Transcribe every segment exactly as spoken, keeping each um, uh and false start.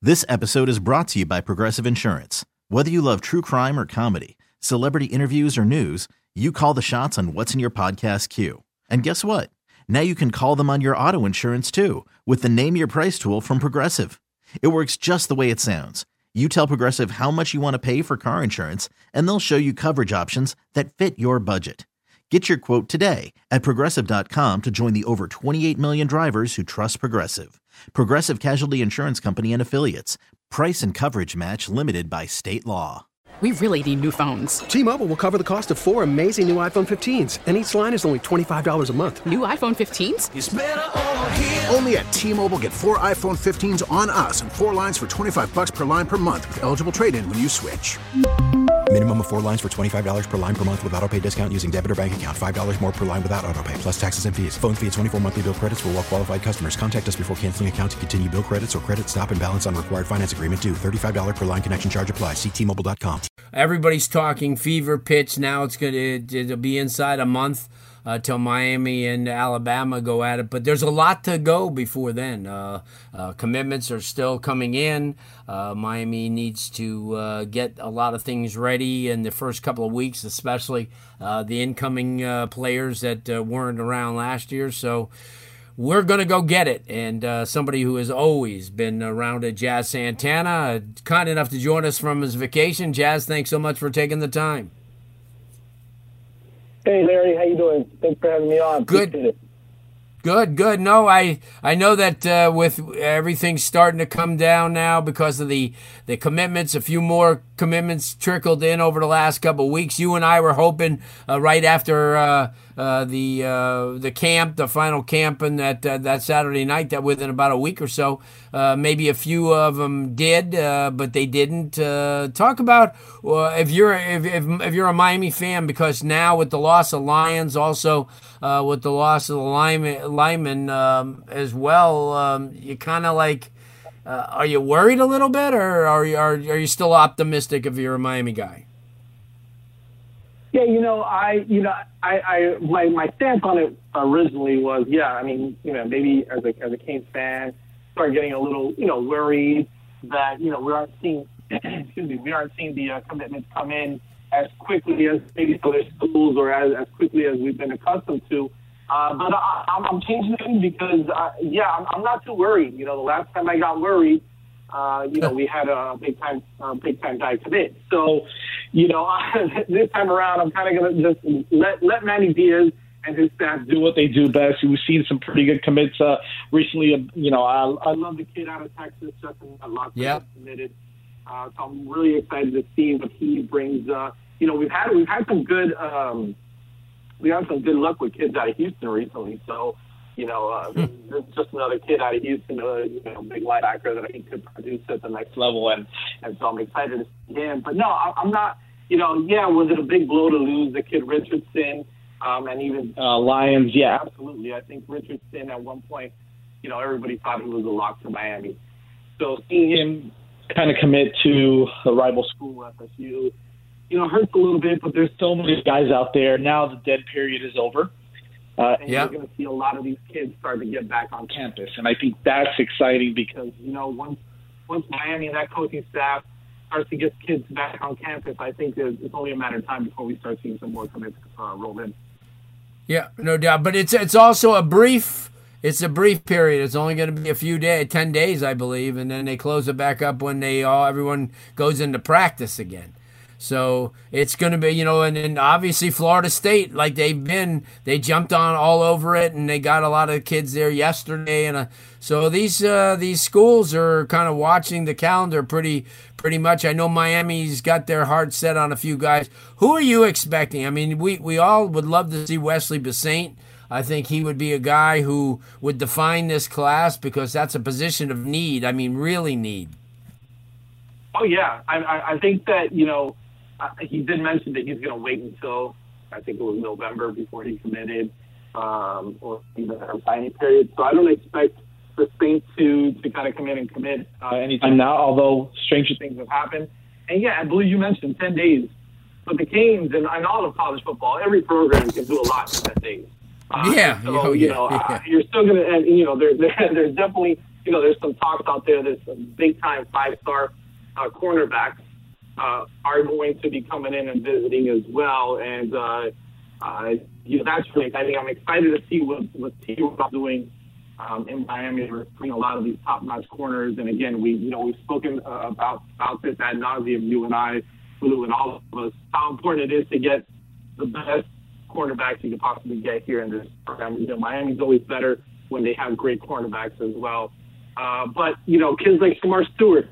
This episode is brought to you by Progressive Insurance. Whether you love true crime or comedy, celebrity interviews or news, you call the shots on what's in your podcast queue. And guess what? Now you can call them on your auto insurance too with the Name Your Price tool from Progressive. It works just the way it sounds. You tell Progressive how much you want to pay for car insurance, and they'll show you coverage options that fit your budget. Get your quote today at Progressive dot com to join the over twenty-eight million drivers who trust Progressive. Progressive Casualty Insurance Company and Affiliates. Price and coverage match limited by state law. We really need new phones. T-Mobile will cover the cost of four amazing new iPhone fifteens, and each line is only twenty-five dollars a month. New iPhone fifteens? It's better over here. Only at T-Mobile, get four iPhone fifteens on us and four lines for twenty-five bucks per line per month with eligible trade-in when you switch. Minimum of four lines for twenty-five dollars per line per month with autopay discount using debit or bank account. five dollars more per line without autopay, plus taxes and fees. Phone fee at twenty-four monthly bill credits for well-qualified customers. Contact us before canceling account to continue bill credits or credit stop and balance on required finance agreement due. thirty-five dollars per line connection charge applies. See T Mobile dot com. Everybody's talking fever pitch. Now it's going to it'll be inside a month uh, till Miami and Alabama go at it. But there's a lot to go before then. Uh, uh, commitments are still coming in. Uh, Miami needs to uh, get a lot of things ready in the first couple of weeks, especially uh, the incoming uh, players that uh, weren't around last year. So we're going to go get it. And uh, somebody who has always been around at Jazz Santana, uh, kind enough to join us from his vacation. Jazz, thanks so much for taking the time. Hey, Larry, how you doing? Thanks for having me on. Good. Good, good. No, I I know that uh, with everything starting to come down now because of the, the commitments, a few more commitments trickled in over the last couple of weeks. You and I were hoping uh, right after uh, uh, the uh, the camp, the final camp, and that uh, that Saturday night, that within about a week or so, uh, maybe a few of them did, uh, but they didn't. Uh, talk about uh, if you're if, if if you're a Miami fan, because now with the loss of Lyons, also uh, with the loss of the lineman, lineman um, as well, um, you kind of like. Uh, are you worried a little bit, or are you, are, are you still optimistic if you're a Miami guy? Yeah, you know, I, you know, I, I, my, my stance on it originally was, yeah, I mean, you know, maybe as a, as a Canes fan, start getting a little, you know, worried that, you know, we aren't seeing, excuse me, we aren't seeing the uh, commitments come in as quickly as maybe other schools or as, as quickly as we've been accustomed to. Uh, but I, I'm, I'm changing it because, uh, yeah, I'm, I'm not too worried. You know, the last time I got worried, uh, you know, we had a big time, uh, big time guy commit. So, you know, this time around, I'm kind of going to just let let Manny Diaz and his staff do what they do best. We've seen some pretty good commits uh, recently. You know, I, I love the kid out of Texas, Justin Lockett, yeah. committed. Uh, so I'm really excited to see what he brings. Uh, you know, we've had we've had some good. Um, We had some good luck with kids out of Houston recently. So, you know, uh, hmm. there's just another kid out of Houston, uh, you know, big linebacker that I think could produce at the next level. And, and so I'm excited to see him. But, no, I, I'm not, you know, yeah, was it a big blow to lose the kid Richardson um, and even uh, Lyons? Yeah, absolutely. I think Richardson at one point, you know, everybody thought he was a lock to Miami. So seeing him kind of commit to a rival school, F S U, you know, hurts a little bit, but there's so many guys out there. Now the dead period is over. Uh, and yep. you're going to see a lot of these kids start to get back on campus. And I think that's exciting because, you know, once once Miami and that coaching staff starts to get kids back on campus, I think it's only a matter of time before we start seeing some more commits uh, roll in. Yeah, no doubt. But it's it's also a brief it's a brief period. It's only going to be a few days, ten days, I believe, and then they close it back up when they all everyone goes into practice again. So it's going to be, you know, and, and obviously Florida State, like they've been, they jumped on all over it, and they got a lot of kids there yesterday. And uh, so these uh, these schools are kind of watching the calendar pretty pretty much. I know Miami's got their heart set on a few guys. Who are you expecting? I mean, we, we all would love to see Wesley Basaint. I think he would be a guy who would define this class because that's a position of need. I mean, really need. Oh, yeah. I, I, I think that, you know, Uh, he did mention that he's going to wait until, I think it was November before he committed, um, or even a signing period. So I don't expect the Saints to, to kind of come in and commit uh, anytime now, although stranger things have happened. And, yeah, I believe you mentioned ten days. But the Canes and, and all of college football, every program can do a lot in ten days. Uh, yeah. So, oh, you yeah. know, yeah. uh, you're still going to, and you know, there, there, there's definitely you know, there's some talks out there that some big-time five-star uh, cornerbacks uh, are going to be coming in and visiting as well. And, uh, uh, you know, that's really exciting. I'm excited to see what, what T-Rob's doing um, in Miami. We're putting a lot of these top-notch corners. And, again, we, you know, we've spoken uh, about, about this ad nauseum, you and I, Blue, and all of us, how important it is to get the best cornerbacks you could possibly get here in this program. You know, Miami's always better when they have great cornerbacks as well. Uh, but, you know, kids like Shamar Stewart,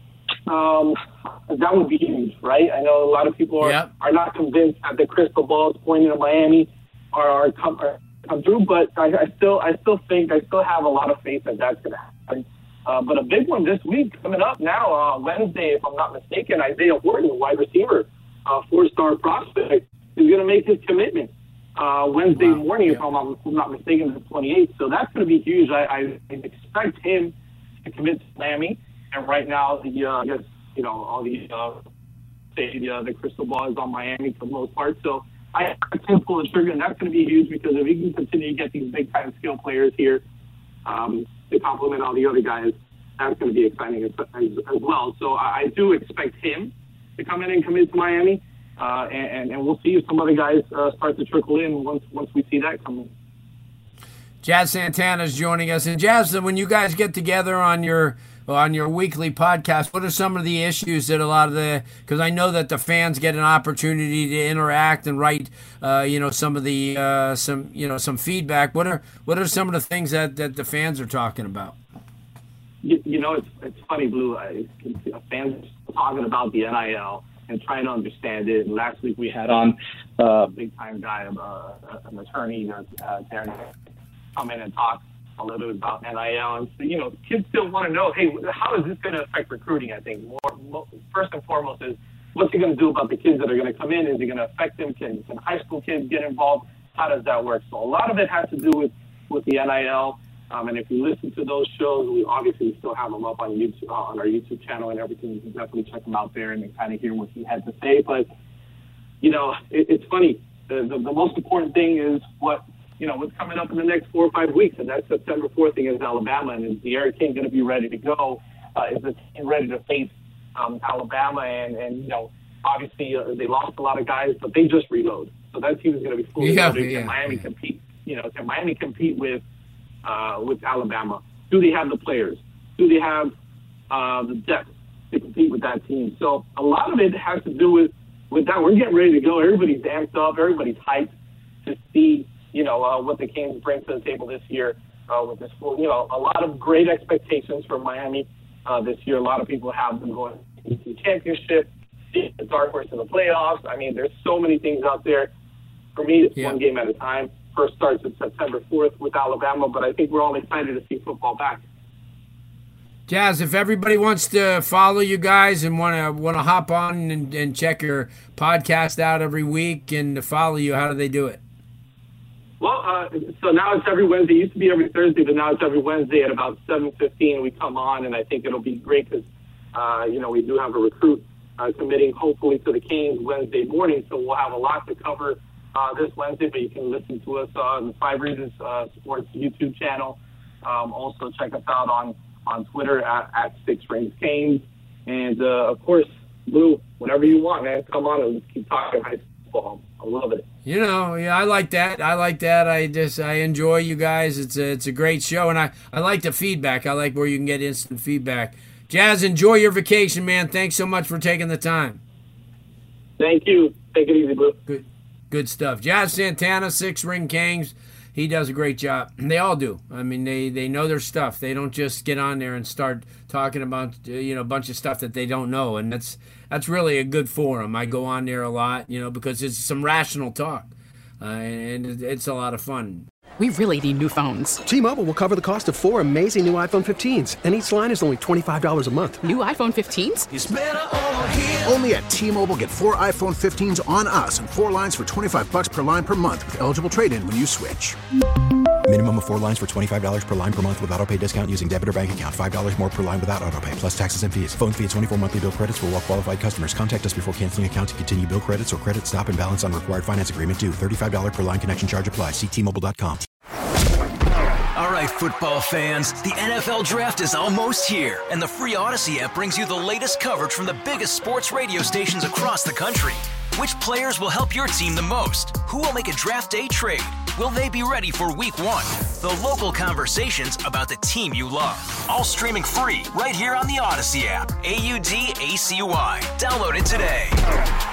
um, that would be huge, right? I know a lot of people are, yep. are not convinced that the crystal ball is pointing to Miami or, or, come, or come through, but I, I still I still think, I still have a lot of faith that that's going to happen. Uh, but a big one this week coming up now, uh, Wednesday, if I'm not mistaken, Isaiah Horton, wide receiver, uh, four-star prospect, is going to make his commitment uh, Wednesday wow. morning, yeah. if, I'm, if I'm not mistaken, the twenty-eighth. So that's going to be huge. I, I expect him to commit to Miami. And right now, the uh, I guess, you know, all the uh, say the, uh, the crystal ball is on Miami for the most part. So I expect him to pull the trigger, and that's going to be huge because if he can continue to get these big-time skill players here um, to complement all the other guys, that's going to be exciting as, as, as well. So I, I do expect him to come in and commit to Miami. Uh, and, and we'll see if some other guys uh, start to trickle in once once we see that come in. Jazz Santana is joining us. And Jazz, when you guys get together on your on your weekly podcast, what are some of the issues that a lot of the – because I know that the fans get an opportunity to interact and write, uh, you know, some of the uh, some you know some feedback. What are what are some of the things that, that the fans are talking about? You, you know, it's it's funny, Blue. I, fans are talking about the N I L and trying to understand it. And last week we had on a uh, big-time guy, uh, an attorney, uh, Darren, come in and talk a little bit about N I L. And, so, you know, kids still want to know, hey, how is this going to affect recruiting, I think? More, more, first and foremost is, what's it going to do about the kids that are going to come in? Is it going to affect them? Can, can high school kids get involved? How does that work? So a lot of it has to do with, with the N I L. Um, and if you listen to those shows, we obviously still have them up on YouTube, uh, on our YouTube channel and everything. You can definitely check them out there and kind of hear what he had to say. But, you know, it, it's funny. The, the, the most important thing is what, you know, what's coming up in the next four or five weeks. And that's September fourth against Alabama. And is the Air team going to be ready to go? Uh, is the team ready to face um, Alabama? And, and, you know, obviously uh, they lost a lot of guys, but they just reload. So that team is going to be fully yeah, loaded. Yeah, can Miami yeah. compete? You know, can Miami compete with, Uh, with Alabama? Do they have the players? Do they have uh, the depth to compete with that team? So a lot of it has to do with, with that. We're getting ready to go. Everybody's amped up. Everybody's hyped to see, you know, uh, what the Canes bring to the table this year uh, with this full, you know, a lot of great expectations for Miami uh, this year. A lot of people have them going to the championship, the dark horse in the playoffs. I mean, there's so many things out there. For me, it's yeah. one game at a time. First starts at September fourth with Alabama, but I think we're all excited to see football back. Jazz, if everybody wants to follow you guys and want to want to hop on and, and check your podcast out every week and to follow you, how do they do it? Well, uh, so now it's every Wednesday. It used to be every Thursday, but now it's every Wednesday at about seven fifteen. We come on, and I think it'll be great because, uh, you know, we do have a recruit uh, committing hopefully to the Canes Wednesday morning, so we'll have a lot to cover Uh, this Wednesday, but you can listen to us on the Five Reasons uh, Sports YouTube channel. Um, also, check us out on, on Twitter at, at Six Rings Canes. And, uh, of course, Lou, whatever you want, man, come on and let's keep talking high school. I love it. You know, yeah, I like that. I like that. I just I enjoy you guys. It's a, it's a great show, and I, I like the feedback. I like where you can get instant feedback. Jazz, enjoy your vacation, man. Thanks so much for taking the time. Thank you. Take it easy, Lou. Good. Good stuff. Jazz Santana, Six Ring Canes. He does a great job. They all do. I mean, they, they know their stuff. They don't just get on there and start talking about, you know, a bunch of stuff that they don't know. And that's that's really a good forum. I go on there a lot, you know, because it's some rational talk. Uh, and it's a lot of fun. We really need new phones. T-Mobile will cover the cost of four amazing new iPhone fifteens, and each line is only twenty-five dollars a month. New iPhone fifteens? It's better over here. Only at T-Mobile, get four iPhone fifteens on us and four lines for twenty-five bucks per line per month with eligible trade-in when you switch. Minimum of four lines for twenty-five dollars per line per month with autopay discount using debit or bank account. five dollars more per line without autopay, plus taxes and fees. Phone fee at twenty-four monthly bill credits for well-qualified customers. Contact us before canceling account to continue bill credits or credit stop and balance on required finance agreement due. thirty-five dollars per line connection charge applies. See T Mobile dot com. All right, right, football fans. The N F L Draft is almost here, and the free Odyssey app brings you the latest coverage from the biggest sports radio stations across the country. Which players will help your team the most? Who will make a draft day trade? Will they be ready for week one? The local conversations about the team you love. All streaming free right here on the Odyssey app. A U D A C Y. Download it today.